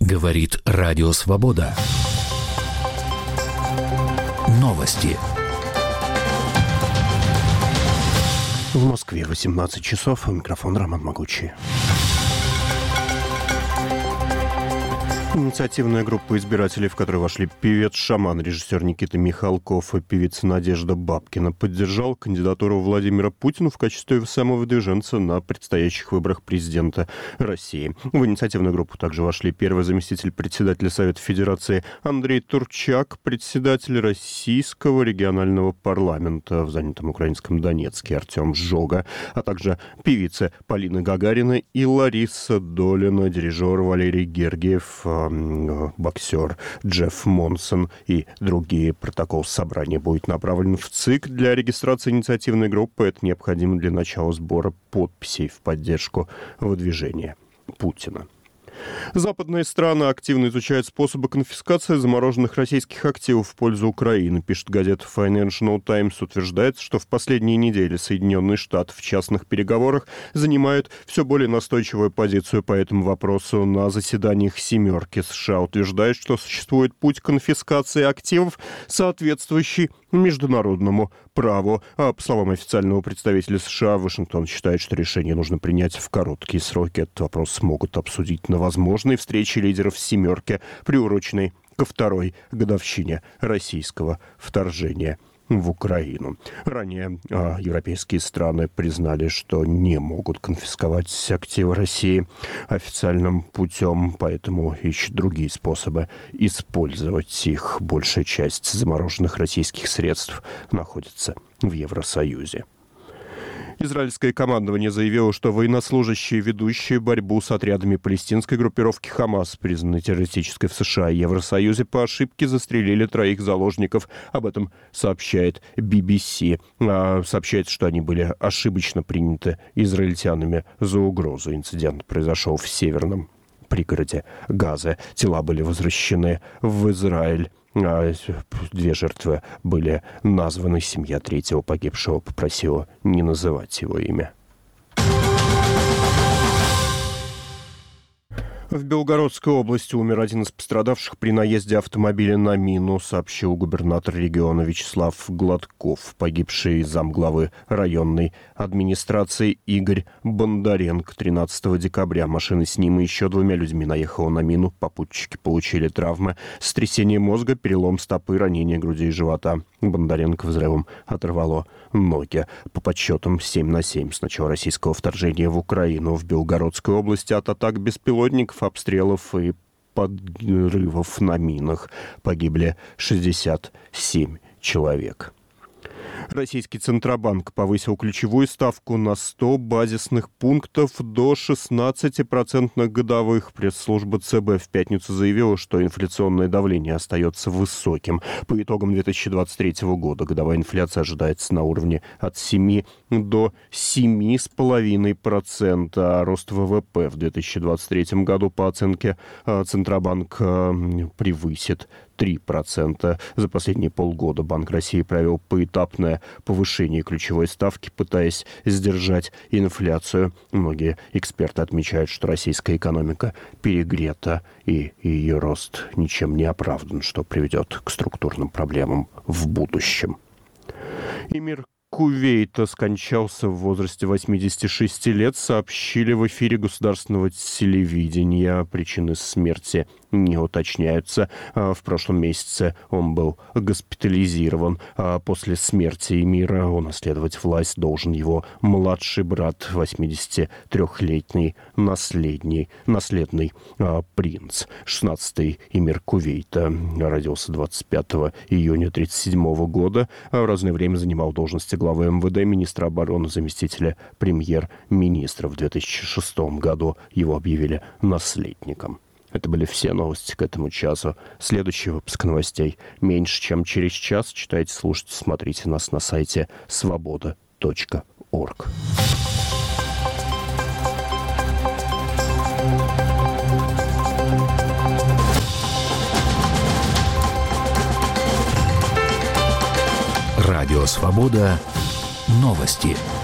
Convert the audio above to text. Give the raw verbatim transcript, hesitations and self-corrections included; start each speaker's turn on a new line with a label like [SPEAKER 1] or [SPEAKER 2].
[SPEAKER 1] Говорит Радио Свобода. Новости.
[SPEAKER 2] В Москве восемнадцать часов. Микрофон Роман Могучий. Инициативная группа избирателей, в которой вошли певец-шаман, режиссер Никита Михалков и певица Надежда Бабкина, поддержал кандидатуру Владимира Путина в качестве самовыдвиженца на предстоящих выборах президента России. В инициативную группу также вошли первый заместитель председателя Совета Федерации Андрей Турчак, председатель Российского регионального парламента в занятом украинском Донецке Артем Жога, а также певицы Полина Гагарина и Лариса Долина, дирижер Валерий Гергиев, боксер Джефф Монсон и другие. Протокол собрания будет направлен в ЦИК для регистрации инициативной группы. Это необходимо для начала сбора подписей в поддержку выдвижения Путина. Западные страны активно изучают способы конфискации замороженных российских активов в пользу Украины, пишет газета Financial Times. Утверждается, что в последние недели Соединенные Штаты в частных переговорах занимают все более настойчивую позицию по этому вопросу. На заседаниях «семерки» США утверждают, что существует путь конфискации активов, соответствующий международному праву. А по словам официального представителя США, Вашингтон считает, что решение нужно принять в короткие сроки. Этот вопрос смогут обсудить на возможной встрече лидеров «семерки», приуроченной ко второй годовщине российского вторжения в Украину. Ранее а, европейские страны признали, что не могут конфисковать активы России официальным путем, поэтому ищут другие способы использовать их. Большая часть замороженных российских средств находится в Евросоюзе. Израильское командование заявило, что военнослужащие, ведущие борьбу с отрядами палестинской группировки «Хамас», признанной террористической в США и Евросоюзе, по ошибке застрелили троих заложников. Об этом сообщает би би си. А, сообщается, что они были ошибочно приняты израильтянами за угрозу. Инцидент произошел в северном пригороде Газы. Тела были возвращены в Израиль. Две жертвы были названы. Семья третьего погибшего попросила не называть его имя. В Белгородской области умер один из пострадавших при наезде автомобиля на мину, сообщил губернатор региона Вячеслав Гладков. Погибший замглавы районной администрации Игорь Бондаренко тринадцатого декабря. Машина с ним и еще двумя людьми наехала на мину. Попутчики получили травмы: сотрясение мозга, перелом стопы, ранение груди и живота. Бондаренко взрывом оторвало ноги. По подсчетам семь на семь с начала российского вторжения в Украину в Белгородской области от атак беспилотников, обстрелов и подрывов на минах погибли шестьдесят семь человек. Российский Центробанк повысил ключевую ставку на сто базисных пунктов до шестнадцати процентных годовых. Пресс-служба ЦБ в пятницу заявила, что инфляционное давление остается высоким. По итогам две тысячи двадцать третьего года годовая инфляция ожидается на уровне от семи до семи с половиной процента. А рост ВВП в две тысячи двадцать третьем году, по оценке Центробанк, превысит три процента. За последние полгода Банк России провел поэтапное повышение ключевой ставки, пытаясь сдержать инфляцию. Многие эксперты отмечают, что российская экономика перегрета и ее рост ничем не оправдан, что приведет к структурным проблемам в будущем. Эмир Кувейта скончался в возрасте восьмидесяти шести лет, сообщили в эфире государственного телевидения. Причины смерти не уточняются. В прошлом месяце он был госпитализирован. После смерти эмира унаследовать власть должен его младший брат, восьмидесятитрёхлетний наследный, наследный принц. шестнадцатый эмир Кувейта родился двадцать пятого июня тысяча девятьсот тридцать седьмого года. В разное время занимал должности главы эм вэ дэ, министра обороны, заместителя премьер-министра. В две тысячи шестом году его объявили наследником. Это были все новости к этому часу. Следующий выпуск новостей меньше, чем через час. Читайте, слушайте, смотрите нас на сайте свобода точка орг.
[SPEAKER 1] Радио «Свобода». Новости.